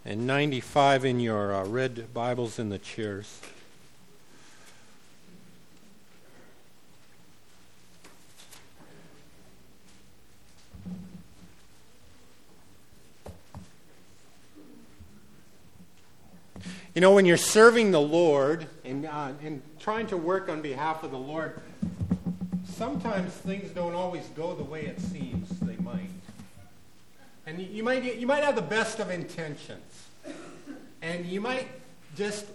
and 95 in your red Bibles in the chairs. You know, when you're serving the Lord and trying to work on behalf of the Lord, sometimes things don't always go the way it seems they might. And you might have the best of intentions. And you might just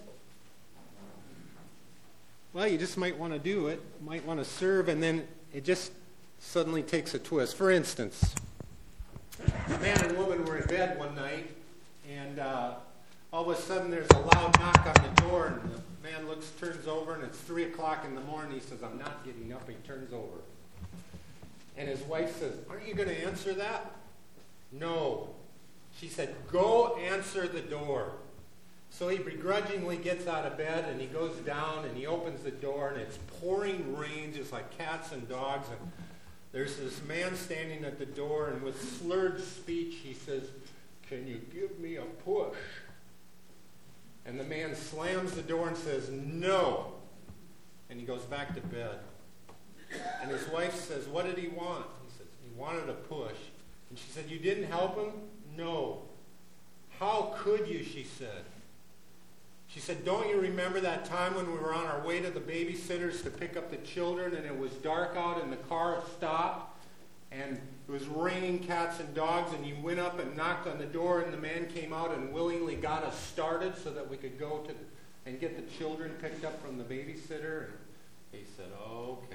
might want to do it, might want to serve, and then it just suddenly takes a twist. For instance, a man and woman were in bed one night, and all of a sudden there's a loud knock on the door, and the man turns over, and it's 3 o'clock in the morning. He says, "I'm not getting up." He turns over. And his wife says, "Aren't you going to answer that?" "No." She said, "Go answer the door." So he begrudgingly gets out of bed, and he goes down, and he opens the door, and it's pouring rain, just like cats and dogs. And there's this man standing at the door, and with slurred speech, he says, "Can you give me a push?" And the man slams the door and says, "No." And he goes back to bed. And his wife says, "What did he want?" He says, "He wanted a push." And she said, "You didn't help him?" "No." "How could you?" she said. She said, "Don't you remember that time when we were on our way to the babysitters to pick up the children, and it was dark out and the car stopped, and it was raining cats and dogs, and you went up and knocked on the door, and the man came out and willingly got us started so that we could go and get the children picked up from the babysitter?" And he said, okay.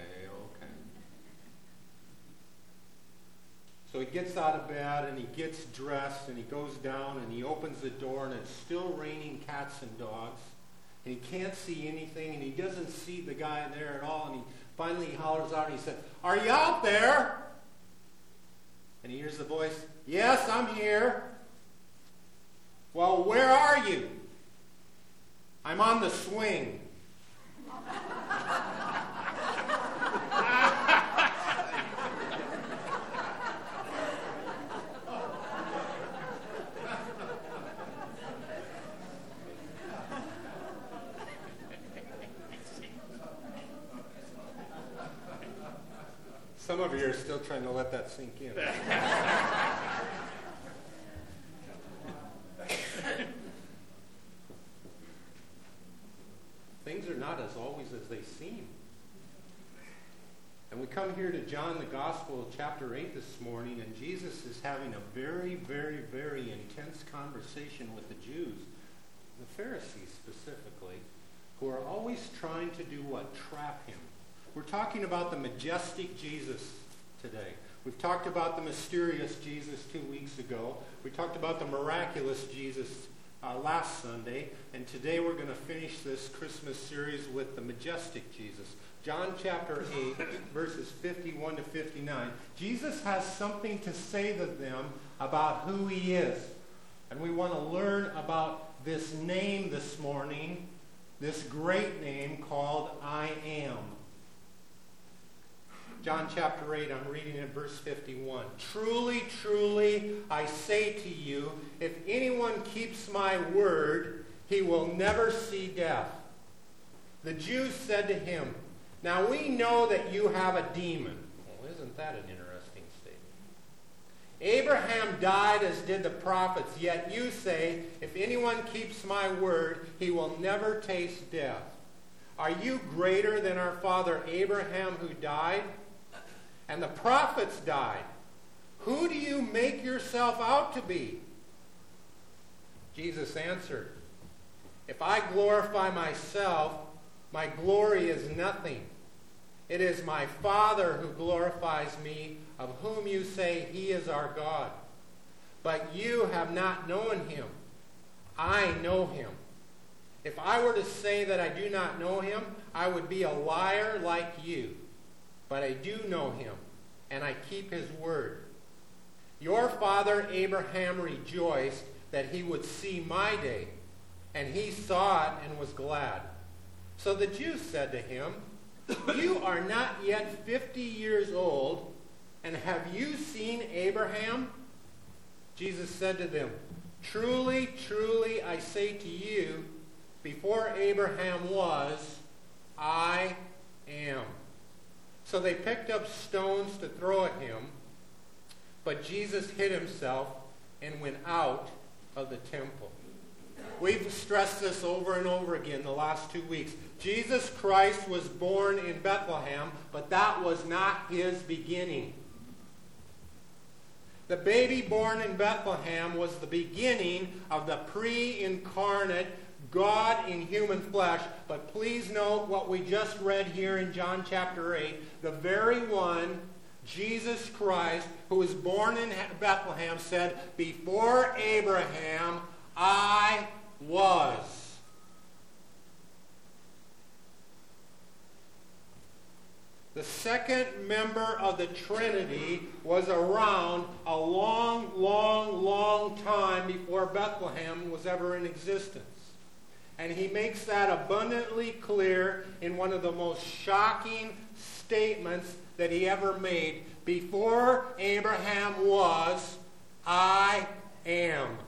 So he gets out of bed, and he gets dressed, and he goes down, and he opens the door, and it's still raining cats and dogs. And he can't see anything, and he doesn't see the guy there at all. And he finally hollers out, and he said, "Are you out there?" And he hears the voice, "Yes, I'm here." "Well, where are you?" "I'm on the swing." Some of you are still trying to let that sink in. Things are not as always as they seem. And we come here to John, the Gospel, chapter 8 this morning, and Jesus is having a very, very, very intense conversation with the Jews, the Pharisees specifically, who are always trying to do what? Trap him. We're talking about the majestic Jesus today. We've talked about the mysterious Jesus 2 weeks ago. We talked about the miraculous Jesus last Sunday. And today we're going to finish this Christmas series with the majestic Jesus. John chapter 8, verses 51 to 59. Jesus has something to say to them about who he is. And we want to learn about this name this morning, this great name called I Am. John chapter 8, I'm reading in verse 51. "Truly, truly, I say to you, if anyone keeps my word, he will never see death." The Jews said to him, "Now we know that you have a demon." Well, isn't that an interesting statement? "Abraham died as did the prophets, yet you say, if anyone keeps my word, he will never taste death. Are you greater than our father Abraham, who died? And the prophets died. Who do you make yourself out to be?" Jesus answered, "If I glorify myself, my glory is nothing. It is my Father who glorifies me, of whom you say he is our God. But you have not known him. I know him. If I were to say that I do not know him, I would be a liar like you. But I do know him, and I keep his word. Your father Abraham rejoiced that he would see my day, and he saw it and was glad." So the Jews said to him, "You are not yet 50 years old, and have you seen Abraham?" Jesus said to them, Truly, truly, I say to you, before Abraham was, I am. So they picked up stones to throw at him, but Jesus hid himself and went out of the temple. We've stressed this over and over again the last 2 weeks. Jesus Christ was born in Bethlehem, but that was not his beginning. The baby born in Bethlehem was the beginning of the pre-incarnate God in human flesh. But please note what we just read here in John chapter 8. The very one, Jesus Christ, who was born in Bethlehem, said, before Abraham, I was. The second member of the Trinity was around a long, long, long time before Bethlehem was ever in existence. And he makes that abundantly clear in one of the most shocking statements that he ever made. Before Abraham was, I am.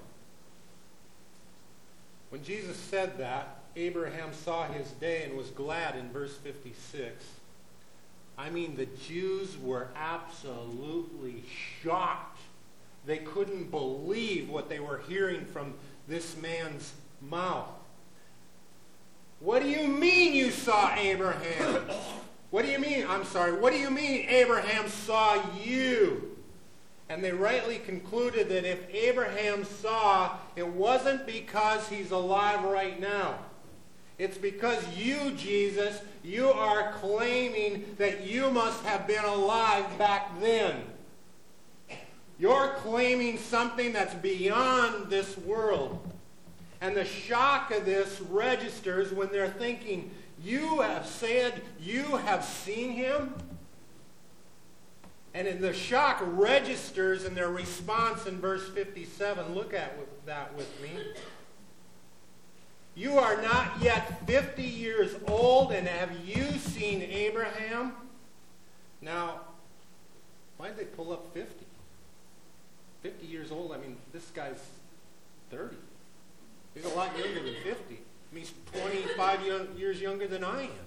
When Jesus said that, Abraham saw his day and was glad in verse 56. I mean, the Jews were absolutely shocked. They couldn't believe what they were hearing from this man's mouth. What do you mean you saw Abraham? What do you mean? What do you mean Abraham saw you? And they rightly concluded that if Abraham saw, it wasn't because he's alive right now. It's because you, Jesus, you are claiming that you must have been alive back then. You're claiming something that's beyond this world. And the shock of this registers when they're thinking, you have said you have seen him? And the shock registers in their response in verse 57. Look at that with me. You are not yet 50 years old, and have you seen Abraham? Now, why did they pull up 50? 50 years old, I mean, this guy's 30. He's a lot younger than 50. I mean, he's 25 years younger than I am.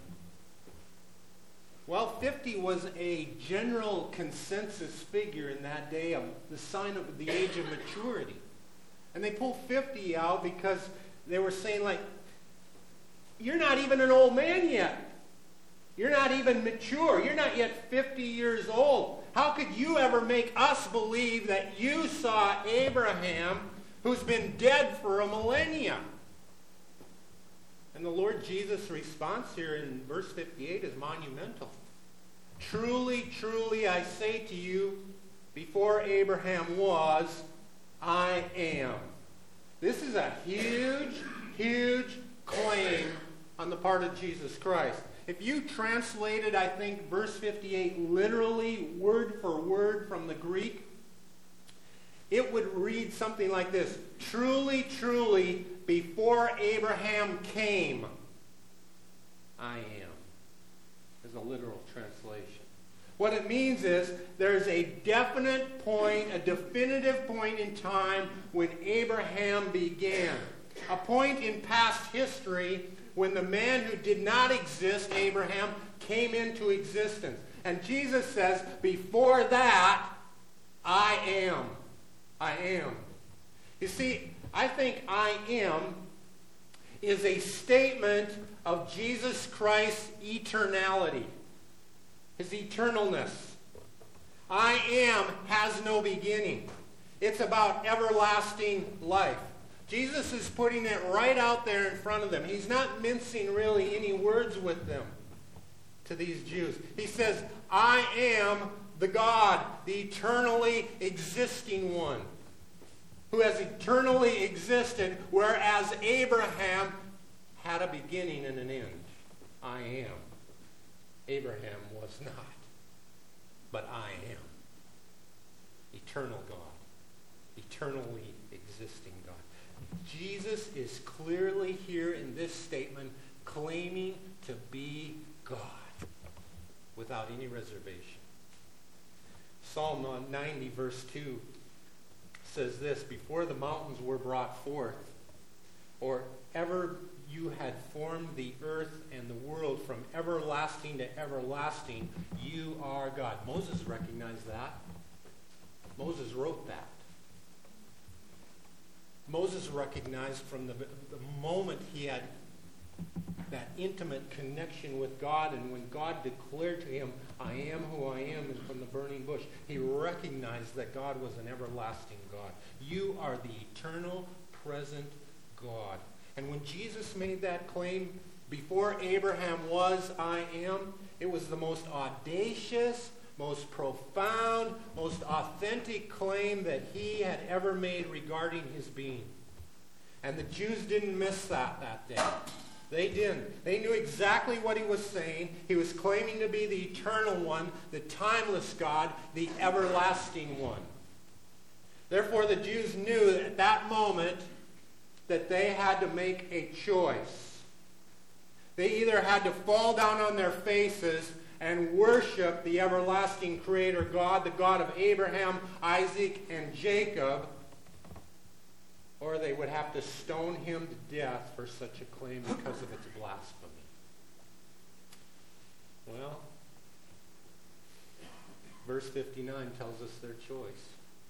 Well, 50 was a general consensus figure in that day of the sign of the age of maturity. And they pulled 50 out because they were saying, like, you're not even an old man yet. You're not even mature. You're not yet 50 years old. How could you ever make us believe that you saw Abraham, who's been dead for a millennia? And the Lord Jesus' response here in verse 58 is monumental. Truly, truly, I say to you, before Abraham was, I am. This is a huge, huge claim on the part of Jesus Christ. If you translated, I think, verse 58 literally, word for word from the Greek, it would read something like this. Truly, truly, before Abraham came, I am. Is a literal translation. What it means is there's a definite point, a definitive point in time when Abraham began. A point in past history when the man who did not exist, Abraham, came into existence. And Jesus says, before that, I am. I am. You see, I think I am is a statement of Jesus Christ's eternality, his eternalness. I am has no beginning. It's about everlasting life. Jesus is putting it right out there in front of them. He's not mincing really any words with them to these Jews. He says, I am the God, the eternally existing one, who has eternally existed, whereas Abraham had a beginning and an end. I am. Abraham was not, but I am. Eternal God. Eternally existing God. Jesus is clearly here in this statement claiming to be God without any reservation. Psalm 90 verse 2 says this, before the mountains were brought forth, or ever you had formed the earth and the world from everlasting to everlasting, you are God. Moses recognized that. Moses wrote that. Moses recognized from the moment he had that intimate connection with God, and when God declared to him, I am who I am, and from the burning bush, he recognized that God was an everlasting God. You are the eternal, present God. And when Jesus made that claim, before Abraham was, I am, it was the most audacious, most profound, most authentic claim that he had ever made regarding his being. And the Jews didn't miss that day. They didn't. They knew exactly what he was saying. He was claiming to be the eternal one, the timeless God, the everlasting one. Therefore, the Jews knew at that moment that they had to make a choice. They either had to fall down on their faces and worship the everlasting Creator God, the God of Abraham, Isaac, and Jacob, or they would have to stone him to death for such a claim because of its blasphemy. Well, verse 59 tells us their choice.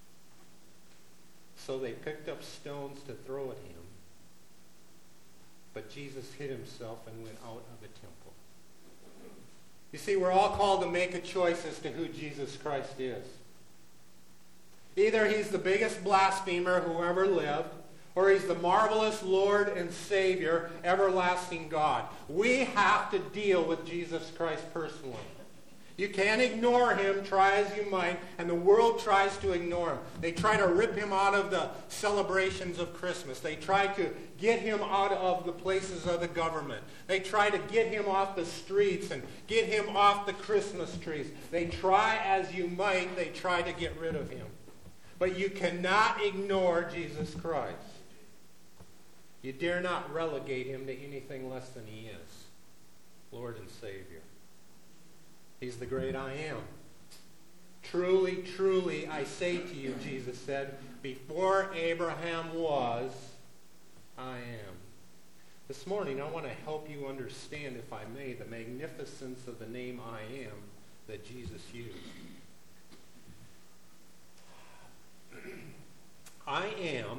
So they picked up stones to throw at him, but Jesus hid himself and went out of the temple. You see, we're all called to make a choice as to who Jesus Christ is. Either he's the biggest blasphemer who ever lived, or he's the marvelous Lord and Savior, everlasting God. We have to deal with Jesus Christ personally. You can't ignore him, try as you might, and the world tries to ignore him. They try to rip him out of the celebrations of Christmas. They try to get him out of the places of the government. They try to get him off the streets and get him off the Christmas trees. They try as you might, they try to get rid of him. But you cannot ignore Jesus Christ. You dare not relegate him to anything less than he is, Lord and Savior. He's the great I am. Truly, truly, I say to you, Jesus said, before Abraham was, I am. This morning, I want to help you understand, if I may, the magnificence of the name I am that Jesus used. I am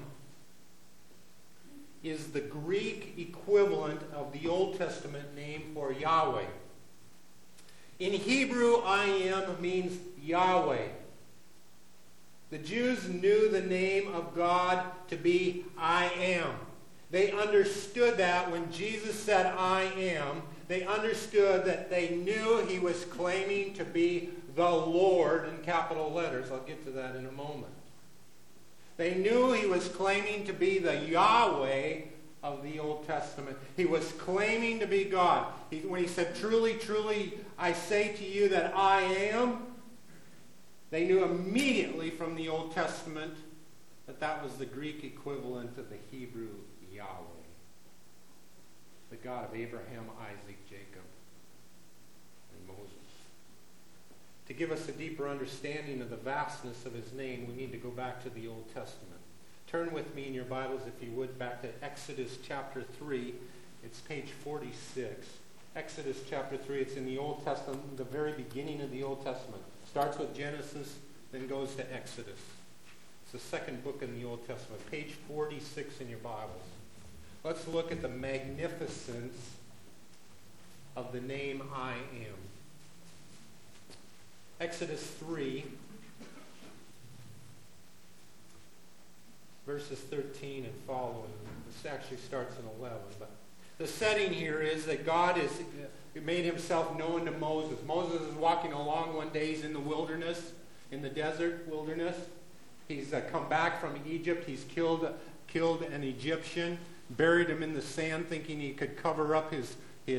is the Greek equivalent of the Old Testament name for Yahweh. In Hebrew, I am means Yahweh. The Jews knew the name of God to be I am. They understood that when Jesus said I am, they understood that they knew he was claiming to be the Lord in capital letters. I'll get to that in a moment. They knew he was claiming to be the Yahweh of the Old Testament. He was claiming to be God. When he said, truly, truly, I say to you that I am, they knew immediately from the Old Testament that that was the Greek equivalent of the Hebrew Yahweh, the God of Abraham, Isaac, Jacob, and Moses. To give us a deeper understanding of the vastness of his name, we need to go back to the Old Testament. Turn with me in your Bibles, if you would, back to Exodus chapter 3. It's page 46. Exodus chapter 3. It's in the Old Testament, the very beginning of the Old Testament. Starts with Genesis, then goes to Exodus. It's the second book in the Old Testament. Page 46 in your Bibles. Let's look at the magnificence of the name I am. Exodus 3, verses 13 and following. This actually starts in 11. But the setting here is that God has made himself known to Moses. Moses is walking along one day. He's in the wilderness, in the desert wilderness. He's come back from Egypt. He's killed an Egyptian, buried him in the sand, thinking he could cover up his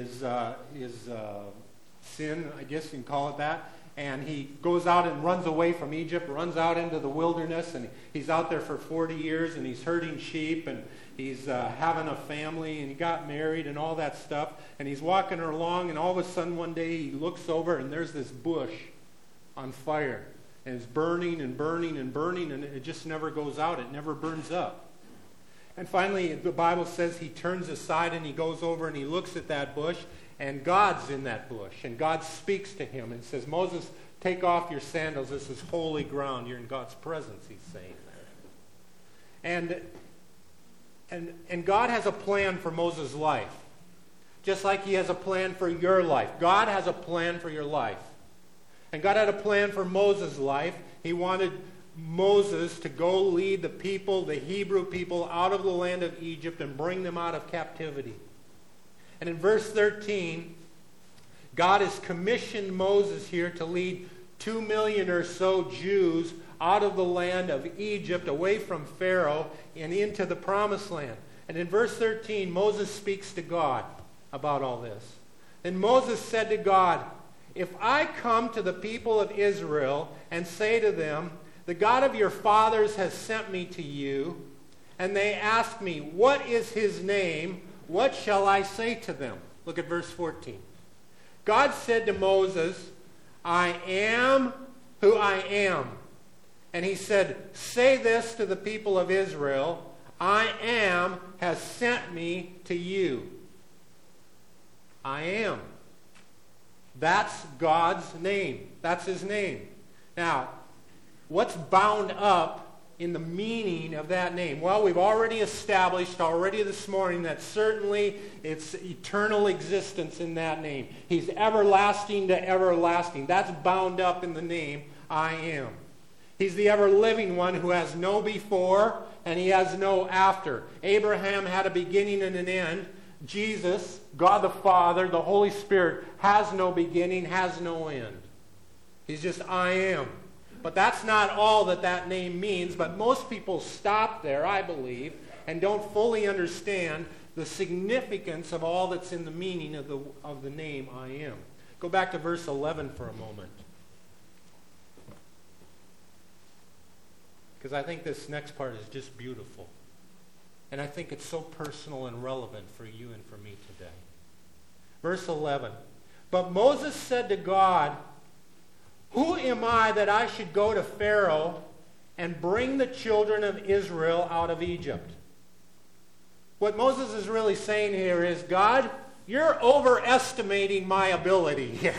sin, I guess you can call it that. And he goes out and runs away from Egypt, runs out into the wilderness, and he's out there for 40 years, and he's herding sheep, and he's having a family, and he got married and all that stuff. And he's walking along, and all of a sudden one day he looks over, and there's this bush on fire. And it's burning and burning and burning, and it just never goes out. It never burns up. And finally, the Bible says he turns aside and he goes over and he looks at that bush, and God's in that bush. And God speaks to him and says, Moses, take off your sandals. This is holy ground. You're in God's presence, he's saying there. And God has a plan for Moses' life. Just like he has a plan for your life. God has a plan for your life. And God had a plan for Moses' life. He wanted Moses to go lead the people, the Hebrew people, out of the land of Egypt and bring them out of captivity. And in verse 13, God has commissioned Moses here to lead 2 million or so Jews out of the land of Egypt, away from Pharaoh, and into the promised land. And in verse 13, Moses speaks to God about all this. And Moses said to God, if I come to the people of Israel and say to them, the God of your fathers has sent me to you, and they ask me, what is his name? What shall I say to them? Look at verse 14. God said to Moses, I am who I am. And he said, say this to the people of Israel, I am has sent me to you. I am. That's God's name. That's his name. Now, what's bound up in the meaning of that name? Well, we've already established this morning that certainly it's eternal existence in that name. He's everlasting to everlasting. That's bound up in the name I am. He's the ever-living one who has no before and he has no after. Abraham had a beginning and an end. Jesus, God the Father, the Holy Spirit, has no beginning, has no end. He's just I am. But that's not all that name means. But most people stop there, I believe, and don't fully understand the significance of all that's in the meaning of the name I am. Go back to verse 11 for a moment. Because I think this next part is just beautiful. And I think it's so personal and relevant for you and for me today. Verse 11. But Moses said to God, who am I that I should go to Pharaoh and bring the children of Israel out of Egypt? What Moses is really saying here is, God, you're overestimating my ability here.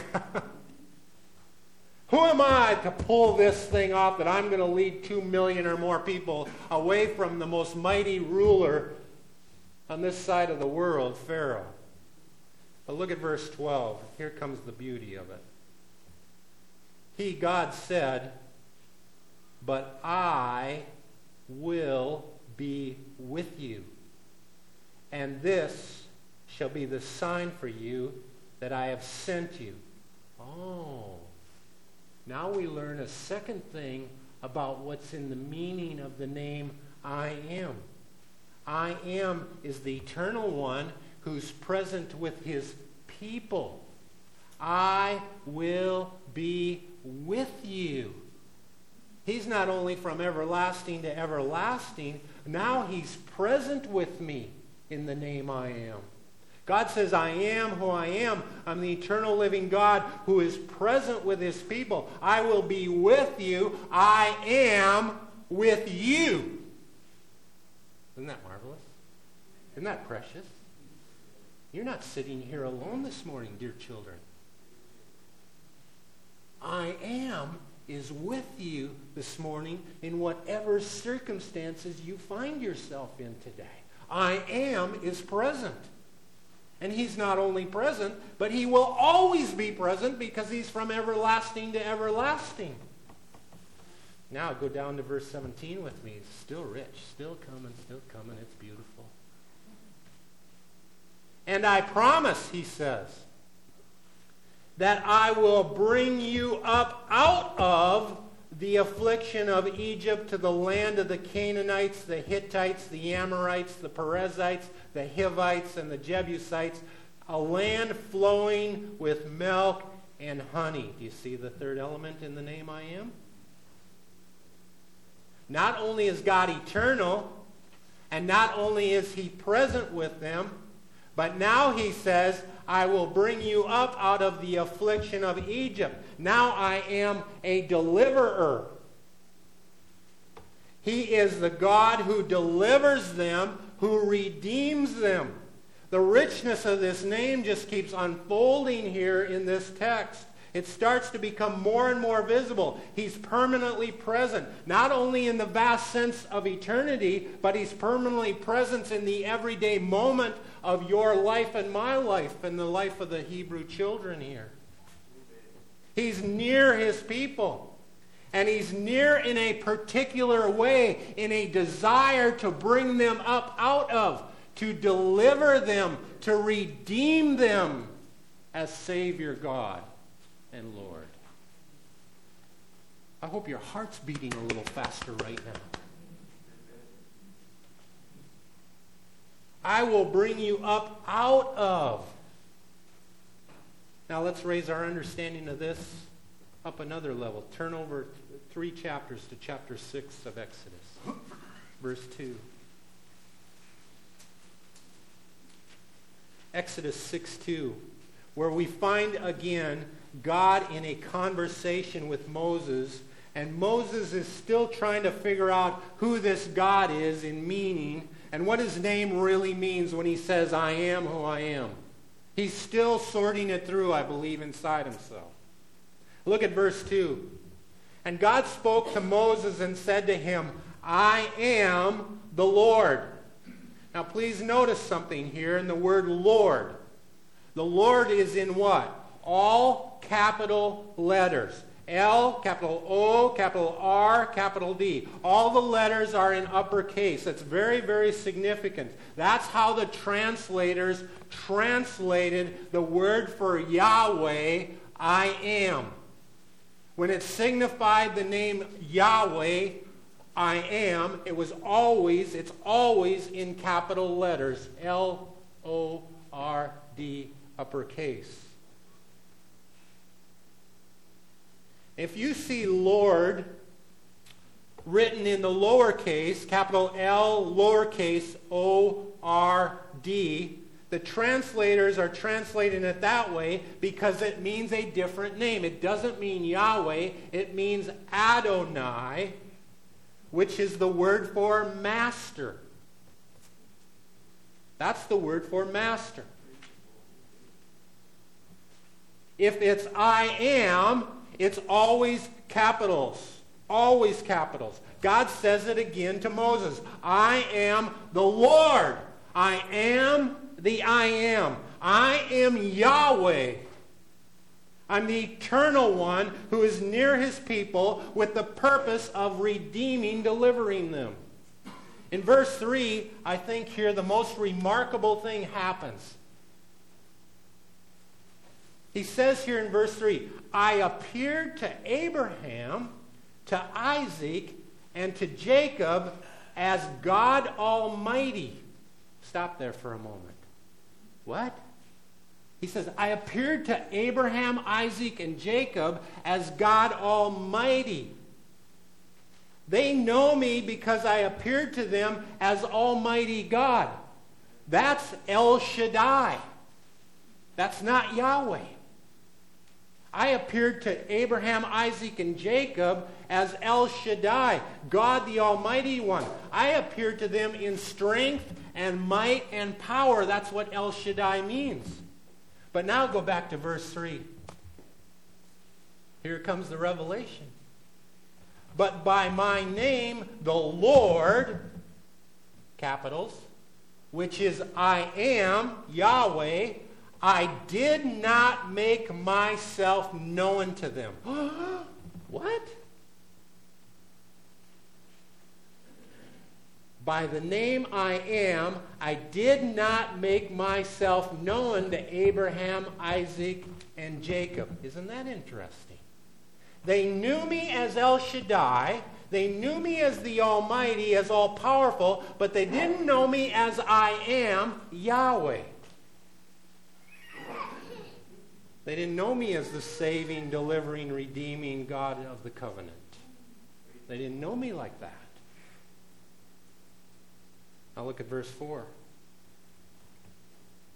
Who am I to pull this thing off that I'm going to lead 2 million or more people away from the most mighty ruler on this side of the world, Pharaoh? But look at verse 12. Here comes the beauty of it. He, God, said, but I will be with you, and this shall be the sign for you that I have sent you. Oh. Now we learn a second thing about what's in the meaning of the name I am. I am is the eternal one who's present with his people. I will be with you. He's not only from everlasting to everlasting, now he's present with me in the name I am. God says, I am who I am. I'm the eternal living God who is present with his people. I will be with you. I am with you. Isn't that marvelous? Isn't that precious? You're not sitting here alone this morning, dear children. I am is with you this morning in whatever circumstances you find yourself in today. I am is present. And he's not only present, but he will always be present because he's from everlasting to everlasting. Now go down to verse 17 with me. It's still rich, still coming. It's beautiful. And I promise, he says, that I will bring you up out of the affliction of Egypt to the land of the Canaanites, the Hittites, the Amorites, the Perizzites, the Hivites, and the Jebusites, a land flowing with milk and honey. Do you see the third element in the name I am? Not only is God eternal, and not only is he present with them, But now he says, I will bring you up out of the affliction of Egypt. Now I am a deliverer. He is the God who delivers them, who redeems them. The richness of this name just keeps unfolding here in this text. It starts to become more and more visible. He's permanently present, not only in the vast sense of eternity, but he's permanently present in the everyday moment of your life and my life and the life of the Hebrew children here. He's near his people. And he's near in a particular way, in a desire to bring them up out of, to deliver them, to redeem them as Savior God and Lord. I hope your heart's beating a little faster right now. I will bring you up out of. Now let's raise our understanding of this up another level. Turn over 3 chapters to chapter 6 of Exodus, verse 2. Exodus 6:2, where we find again God in a conversation with Moses, and Moses is still trying to figure out who this God is in meaning and what his name really means when he says, I am who I am. He's still sorting it through, I believe, inside himself. Look at verse 2. And God spoke to Moses and said to him, I am the Lord. Now please notice something here in the word Lord. The Lord is in what? All capital letters. L, capital O, capital R, capital D. All the letters are in uppercase. That's very, very significant. That's how the translators translated the word for Yahweh, I am. When it signified the name Yahweh, I am, it's always in capital letters. L-O-R-D, uppercase. If you see Lord written in the lowercase, capital L, lowercase O-R-D, the translators are translating it that way because it means a different name. It doesn't mean Yahweh, it means Adonai, which is the word for master. That's the word for master. If it's I am, it's always capitals. Always capitals. God says it again to Moses. I am the Lord. I am the I am. I am Yahweh. I'm the eternal one who is near his people with the purpose of redeeming, delivering them. In verse 3, I think here the most remarkable thing happens. He says here in verse 3, I appeared to Abraham, to Isaac, and to Jacob as God Almighty. Stop there for a moment. What? He says, I appeared to Abraham, Isaac, and Jacob as God Almighty. They know me because I appeared to them as Almighty God. That's El Shaddai. That's not Yahweh. I appeared to Abraham, Isaac, and Jacob as El Shaddai, God the Almighty One. I appeared to them in strength and might and power. That's what El Shaddai means. But now go back to verse 3. Here comes the revelation. But by my name, the Lord, capitals, which is I am, Yahweh, I did not make myself known to them. What? By the name I am, I did not make myself known to Abraham, Isaac, and Jacob. Isn't that interesting? They knew me as El Shaddai. They knew me as the Almighty, as all-powerful, but they didn't know me as I am, Yahweh. They didn't know me as the saving, delivering, redeeming God of the covenant. They didn't know me like that. Now look at verse 4.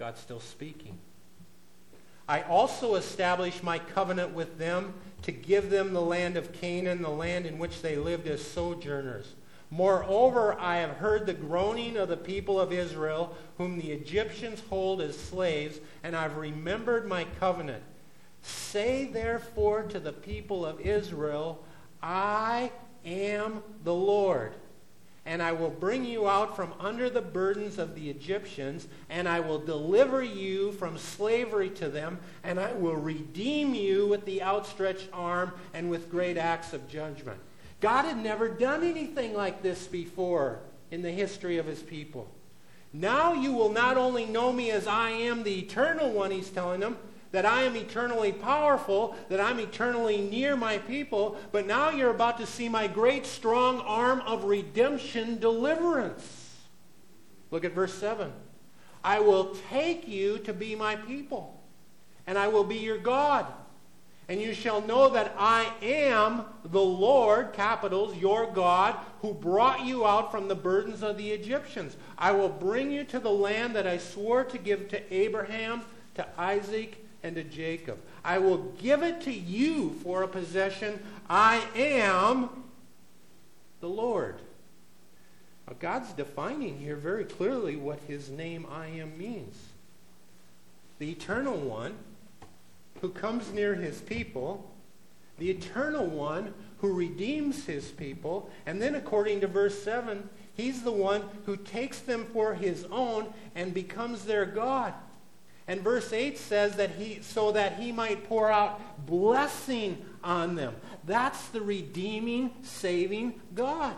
God's still speaking. I also establish my covenant with them to give them the land of Canaan, the land in which they lived as sojourners. Moreover, I have heard the groaning of the people of Israel, whom the Egyptians hold as slaves, and I've remembered my covenant. Say therefore to the people of Israel, I am the Lord, and I will bring you out from under the burdens of the Egyptians, and I will deliver you from slavery to them, and I will redeem you with the outstretched arm and with great acts of judgment. God had never done anything like this before in the history of his people. Now you will not only know me as I am the eternal one, he's telling them, that I am eternally powerful, that I'm eternally near my people, but now you're about to see my great strong arm of redemption deliverance. Look at verse 7. I will take you to be my people, and I will be your God. And you shall know that I am the Lord, capitals, your God, who brought you out from the burdens of the Egyptians. I will bring you to the land that I swore to give to Abraham, to Isaac, and to Jacob. I will give it to you for a possession. I am the Lord. Now, God's defining here very clearly what his name I am means. The eternal one who comes near his people, the eternal one who redeems his people, and then according to verse 7, he's the one who takes them for his own and becomes their God. And verse 8 says that so that he might pour out blessing on them. That's the redeeming, saving God.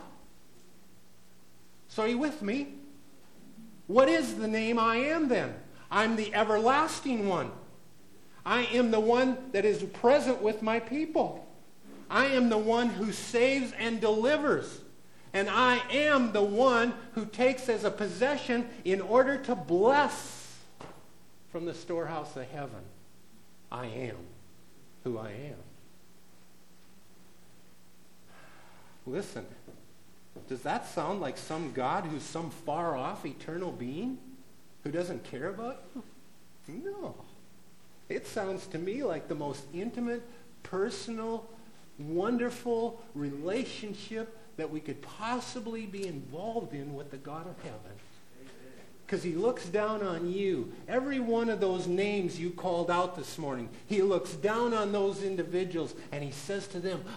So are you with me? What is the name I am then? I'm the everlasting one. I am the one that is present with my people. I am the one who saves and delivers. And I am the one who takes as a possession in order to bless from the storehouse of heaven. I am who I am. Listen, does that sound like some God who's some far-off eternal being who doesn't care about you? No. It sounds to me like the most intimate, personal, wonderful relationship that we could possibly be involved in with the God of heaven. Because he looks down on you. Every one of those names you called out this morning, he looks down on those individuals and he says to them,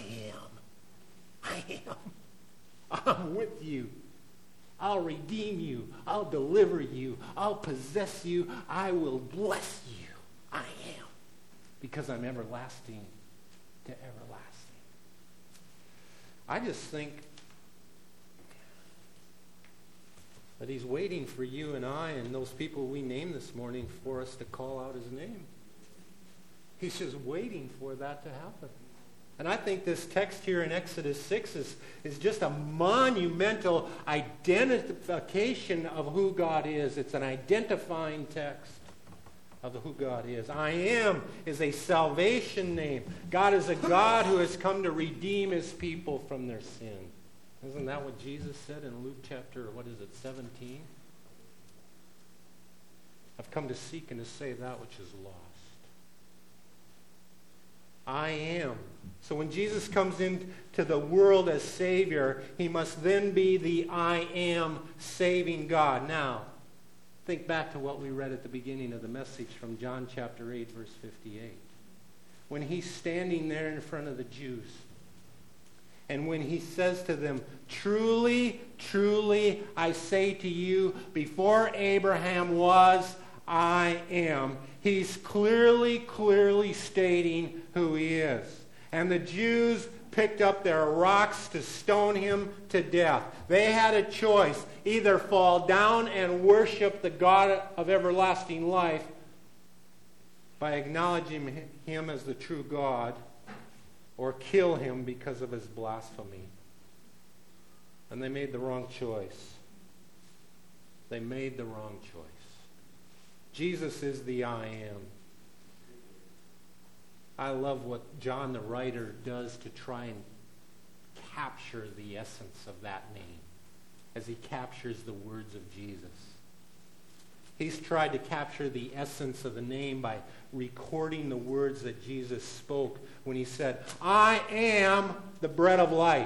I am. I'm with you. I'll redeem you. I'll deliver you. I'll possess you. I will bless you. I am. Because I'm everlasting to everlasting. I just think that he's waiting for you and I and those people we named this morning for us to call out his name. He's just waiting for that to happen. And I think this text here in Exodus 6 is just a monumental identification of who God is. It's an identifying text of who God is. I am is a salvation name. God is a God who has come to redeem his people from their sin. Isn't that what Jesus said in Luke chapter, 17? I've come to seek and to save that which is lost. I am. So when Jesus comes into the world as Savior, he must then be the I am saving God. Now, think back to what we read at the beginning of the message from John chapter 8, verse 58. When he's standing there in front of the Jews, and when he says to them, truly, truly, I say to you, before Abraham was, I am. He's clearly stating who he is. And the Jews picked up their rocks to stone him to death. They had a choice. Either fall down and worship the God of everlasting life by acknowledging him as the true God, or kill him because of his blasphemy. And they made the wrong choice. They made the wrong choice. Jesus is the I am. I love what John the writer does to try and capture the essence of that name as he captures the words of Jesus. He's tried to capture the essence of the name by recording the words that Jesus spoke when he said, I am the bread of life.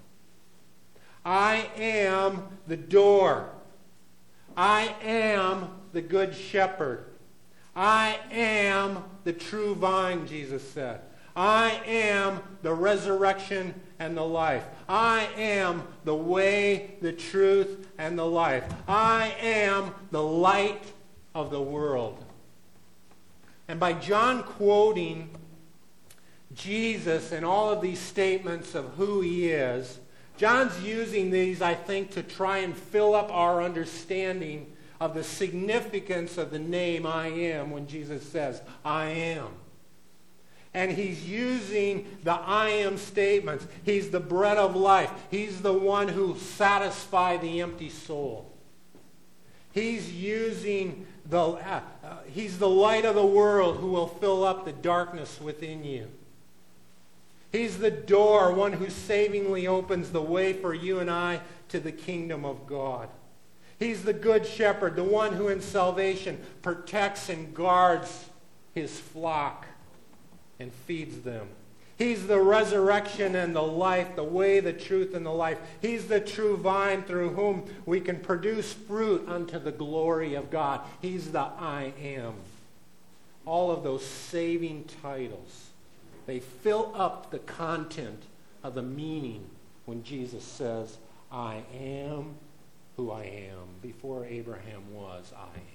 I am the door. I am the good shepherd. I am the true vine, Jesus said. I am the resurrection and the life. I am the way, the truth, and the life. I am the light of the world. And by John quoting Jesus and all of these statements of who he is, John's using these, I think, to try and fill up our understanding of the significance of the name I am when Jesus says, I am. And he's using the I am statements. He's the bread of life. He's the one who satisfies the empty soul. He's using he's the light of the world who will fill up the darkness within you. He's the door, one who savingly opens the way for you and I to the kingdom of God. He's the good shepherd, the one who in salvation protects and guards his flock and feeds them. He's the resurrection and the life, the way, the truth, and the life. He's the true vine through whom we can produce fruit unto the glory of God. He's the I am. All of those saving titles, they fill up the content of the meaning when Jesus says, I am who I am. Before Abraham was, I am.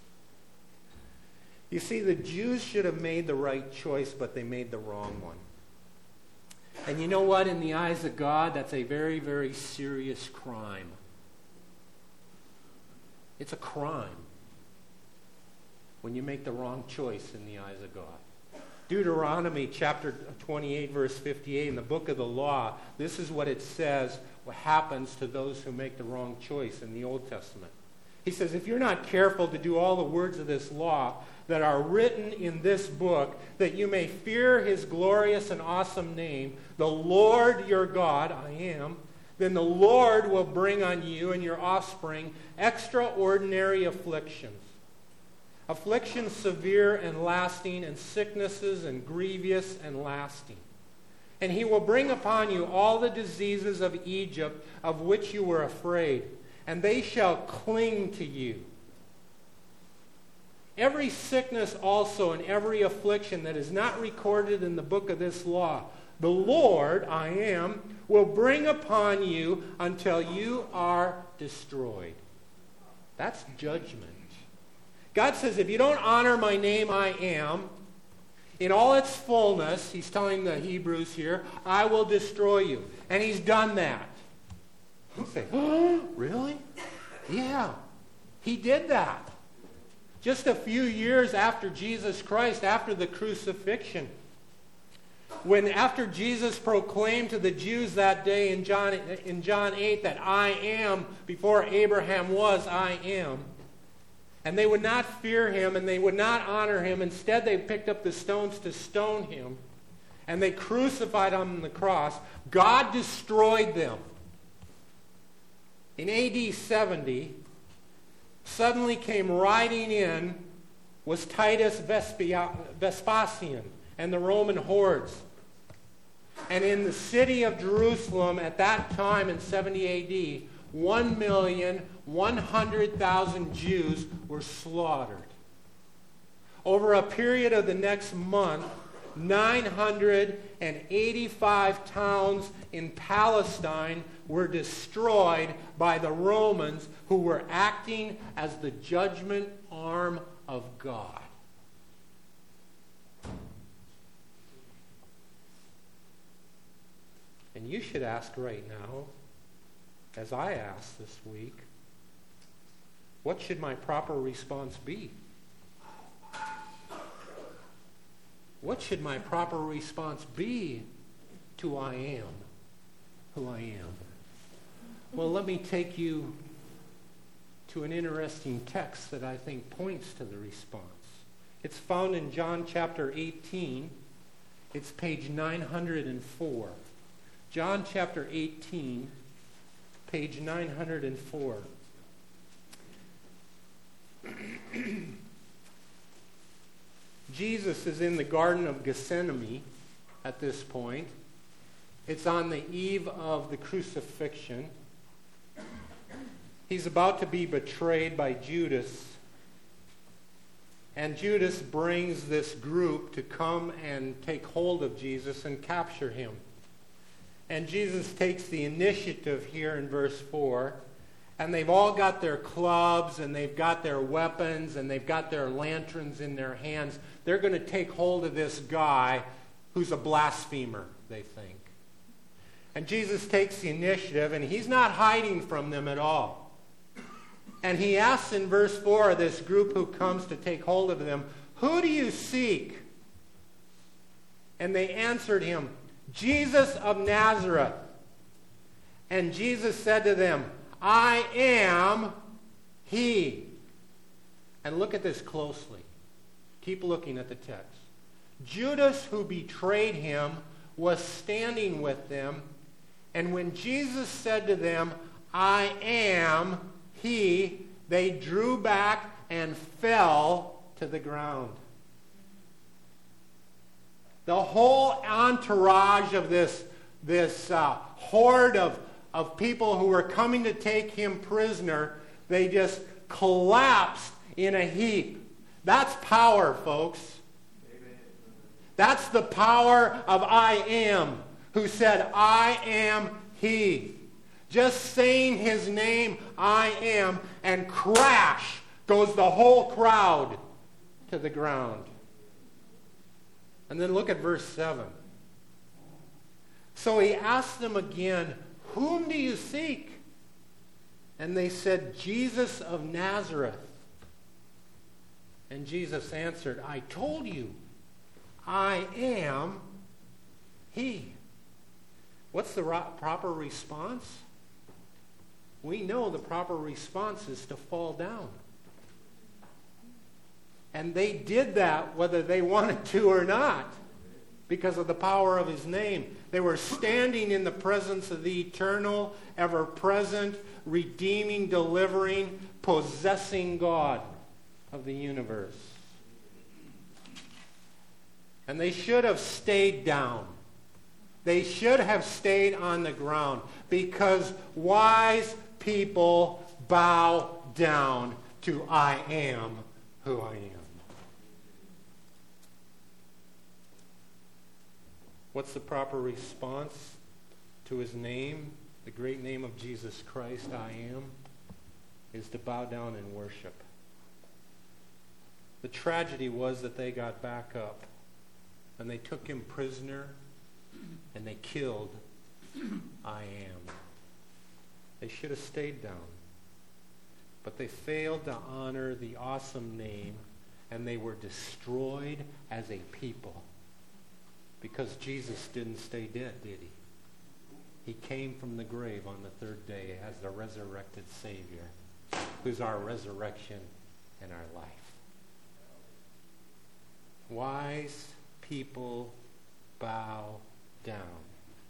You see, the Jews should have made the right choice, but they made the wrong one. And you know what? In the eyes of God, that's a very, very serious crime. It's a crime when you make the wrong choice in the eyes of God. Deuteronomy chapter 28, verse 58, in the book of the law, this is what it says, what happens to those who make the wrong choice in the Old Testament. He says, if you're not careful to do all the words of this law that are written in this book, that you may fear his glorious and awesome name, the Lord your God, I am, then the Lord will bring on you and your offspring extraordinary afflictions. Afflictions severe and lasting, and sicknesses and grievous and lasting. And he will bring upon you all the diseases of Egypt of which you were afraid, and they shall cling to you. Every sickness also and every affliction that is not recorded in the book of this law, the Lord, I am, will bring upon you until you are destroyed. That's judgment. God says, if you don't honor my name, I am, in all its fullness, he's telling the Hebrews here, I will destroy you. And he's done that. You say, oh, really? Yeah, he did that. Just a few years after Jesus Christ, after the crucifixion, when after Jesus proclaimed to the Jews that day in John 8 that I am, before Abraham was, I am, and they would not fear him and they would not honor him. Instead, they picked up the stones to stone him, and they crucified him on the cross. God destroyed them. In AD 70, suddenly came riding in was Titus Vespasian and the Roman hordes. And in the city of Jerusalem at that time in 70 AD, 1,100,000 Jews were slaughtered. Over a period of the next month, 985 towns in Palestine were destroyed by the Romans, who were acting as the judgment arm of God. And you should ask right now, as I asked this week, what should my proper response be? What should my proper response be to I am, who I am? Well, let me take you to an interesting text that I think points to the response. It's found in John chapter 18. It's page 904. John chapter 18, page 904. Jesus is in the Garden of Gethsemane at this point. It's on the eve of the crucifixion. He's about to be betrayed by Judas. And Judas brings this group to come and take hold of Jesus and capture him. And Jesus takes the initiative here in verse 4. And they've all got their clubs and they've got their weapons and they've got their lanterns in their hands. They're going to take hold of this guy who's a blasphemer, they think. And Jesus takes the initiative and he's not hiding from them at all. And he asks in verse 4 this group who comes to take hold of them, "Who do you seek?" And they answered him, "Jesus of Nazareth." And Jesus said to them, "I am he." And look at this closely. Keep looking at the text. Judas, who betrayed him, was standing with them. And when Jesus said to them, "I am he," they drew back and fell to the ground. The whole entourage of this horde of people who were coming to take him prisoner, they just collapsed in a heap. That's power, folks. Amen. That's the power of I am, who said, "I am he." Just saying his name, "I am," and crash goes the whole crowd to the ground. And then look at verse 7. So he asked them again, "Whom do you seek?" And they said, "Jesus of Nazareth." And Jesus answered, "I told you, I am he." What's the proper response? We know the proper response is to fall down. And they did that whether they wanted to or not, because of the power of his name. They were standing in the presence of the eternal, ever-present, redeeming, delivering, possessing God of the universe. And they should have stayed down. They should have stayed on the ground, because wise people bow down to I am who I am. What's the proper response to his name, the great name of Jesus Christ, I am, is to bow down and worship. The tragedy was that they got back up and they took him prisoner and they killed I am. They should have stayed down. But they failed to honor the awesome name, and they were destroyed as a people. Because Jesus didn't stay dead, did he? He came from the grave on the third day as the resurrected Savior, who's our resurrection and our life. Wise people bow down.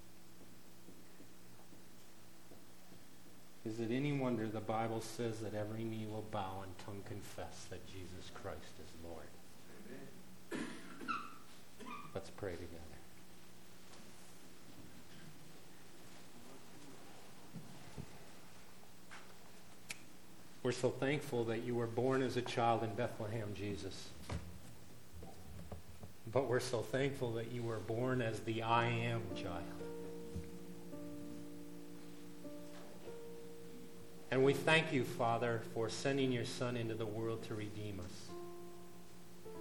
Is it any wonder the Bible says that every knee will bow and tongue confess that Jesus Christ is Lord? Amen. Let's pray together. We're so thankful that you were born as a child in Bethlehem, Jesus. But we're so thankful that you were born as the I am child. And we thank you, Father, for sending your Son into the world to redeem us.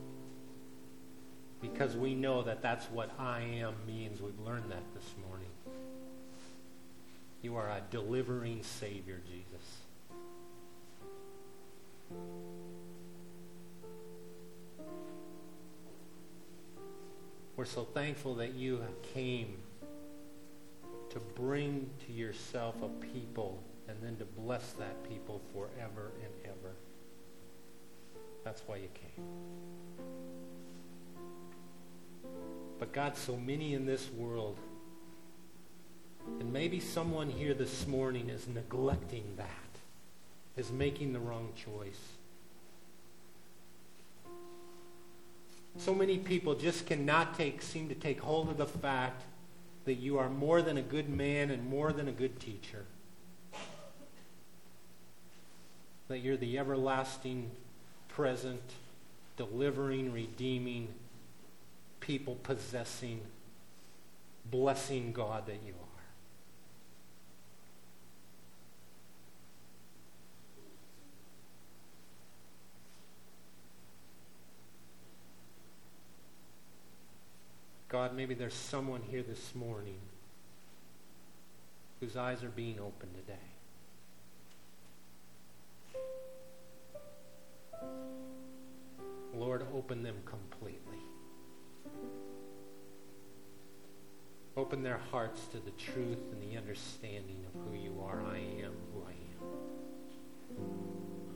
Because we know that that's what I am means. We've learned that this morning. You are a delivering Savior, Jesus. We're so thankful that you came to bring to yourself a people and then to bless that people forever and ever. That's why you came. But God, so many in this world, and maybe someone here this morning is neglecting that, is making the wrong choice. So many people just cannot seem to take hold of the fact that you are more than a good man and more than a good teacher. That you're the everlasting, present, delivering, redeeming, people-possessing, blessing God that you are. God, maybe there's someone here this morning whose eyes are being opened today. Lord, open them completely. Open their hearts to the truth and the understanding of who you are. I am who I am.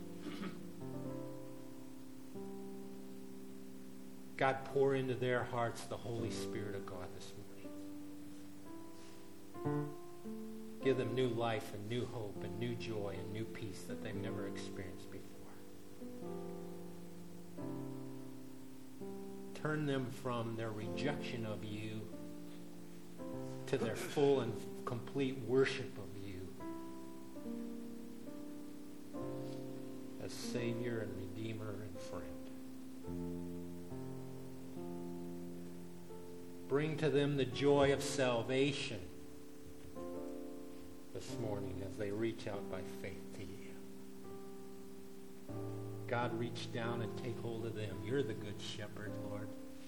God, pour into their hearts the Holy Spirit of God this morning. Give them new life and new hope and new joy and new peace that they've never experienced before. Turn them from their rejection of you to their full and complete worship of you as Savior and Redeemer and friend. Bring to them the joy of salvation this morning as they reach out by faith to you. God, reach down and take hold of them. You're the good shepherd, Lord.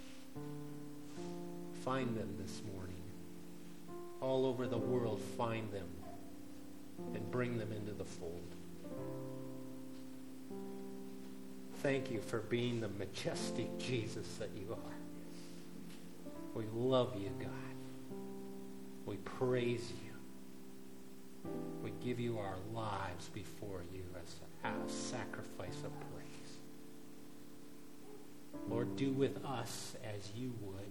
Find them this morning. All over the world, find them and bring them into the fold. Thank you for being the majestic Jesus that you are. We love you, God. We praise you. We give you our lives before you as a sacrifice of praise. Lord, do with us as you would.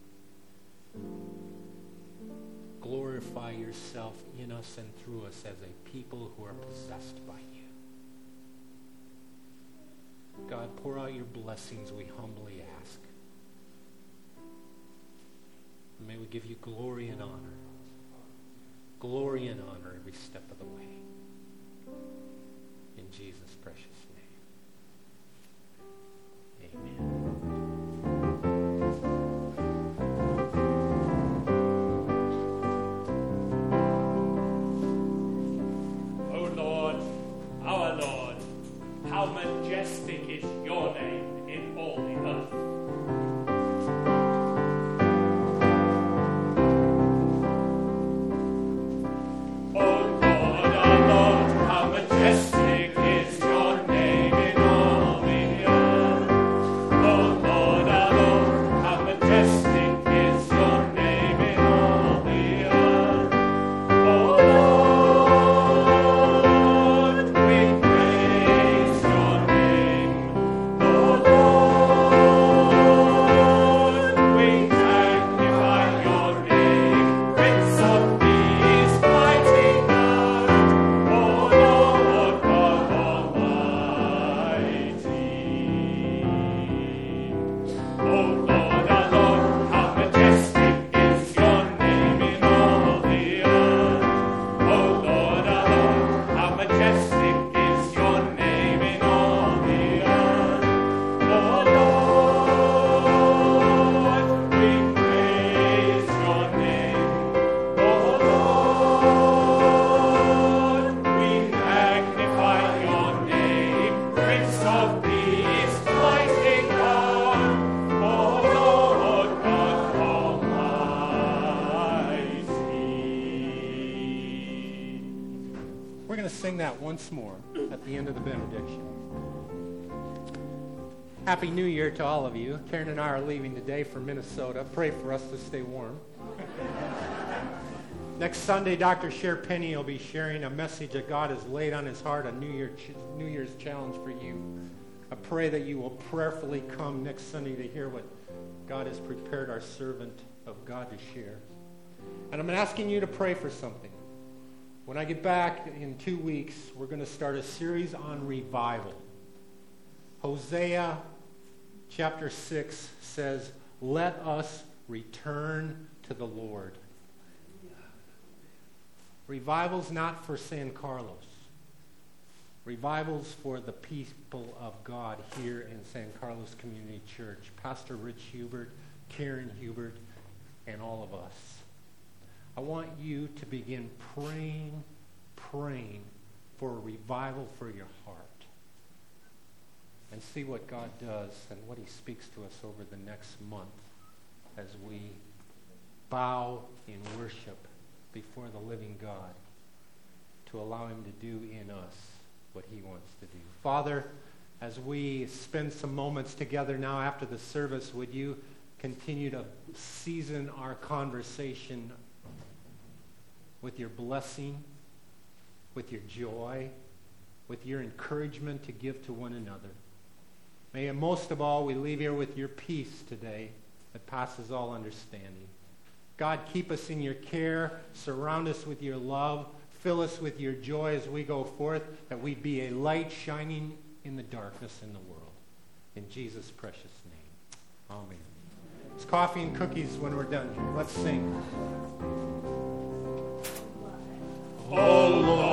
Glorify yourself in us and through us as a people who are possessed by you. God, pour out your blessings, we humbly ask. May we give you glory and honor. Glory and honor every step of the way. In Jesus' precious name. Amen. O Lord, our Lord, how majestic is your name in all the earth. Sing that once more at the end of the benediction. Happy New Year to all of you. Karen and I are leaving today for Minnesota. Pray for us to stay warm. Next Sunday, Dr. Cher Penny will be sharing a message that God has laid on his heart, a New Year's challenge for you. I pray that you will prayerfully come next Sunday to hear what God has prepared our servant of God to share. And I'm asking you to pray for something. When I get back in 2 weeks, we're going to start a series on revival. Hosea chapter 6 says, let us return to the Lord. Revival's not for San Carlos. Revival's for the people of God here in San Carlos Community Church. Pastor Rich Hubert, Karen Hubert, and all of us. I want you to begin praying for a revival for your heart. And see what God does and what he speaks to us over the next month as we bow in worship before the living God to allow him to do in us what he wants to do. Father, as we spend some moments together now after the service, would you continue to season our conversation with your blessing, with your joy, with your encouragement to give to one another. May, and most of all, we leave here with your peace today that passes all understanding. God, keep us in your care. Surround us with your love. Fill us with your joy as we go forth, that we be a light shining in the darkness in the world. In Jesus' precious name. Amen. It's coffee and cookies when we're done here. Let's sing. Oh, Lord.